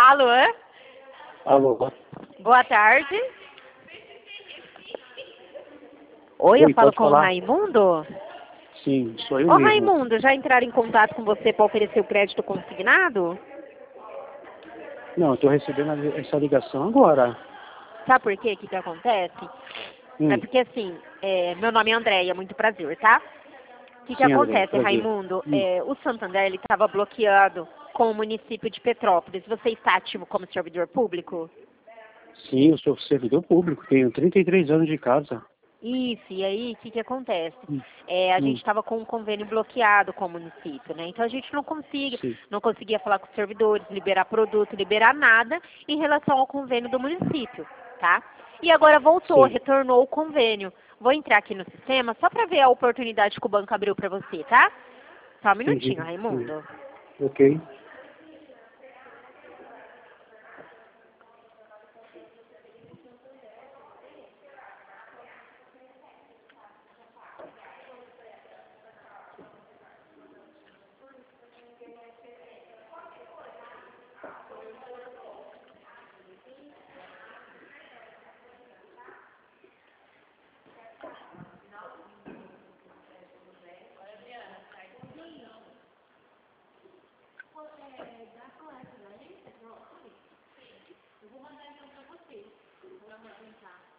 Alô? Alô? Boa tarde. Oi, eu falo Pode com o falar? Raimundo? Sim, sou eu Ô, mesmo. Raimundo, já entraram em contato com você para oferecer o crédito consignado? Não, eu estou recebendo essa ligação agora. Sabe por quê? O que acontece? É Hum. porque, assim, meu nome é Andréia, muito prazer, tá? O que Sim, André, acontece, prazer. Raimundo? O Santander, ele estava bloqueado com o município de Petrópolis. Você está ativo como servidor público? Sim, eu sou servidor público, tenho 33 anos de casa. Isso, e aí o que acontece? Hum. A gente Hum. estava com um convênio bloqueado com o município, né? Então a gente Sim, não conseguia falar com os servidores, liberar produto, liberar nada em relação ao convênio do município, tá? E agora voltou, sim. retornou o convênio. Vou entrar aqui no sistema só para ver a oportunidade que o banco abriu para você, tá? Só um Entendi. minutinho, Raimundo. Ok. Eu vou mandar então para você. Vou apresentar.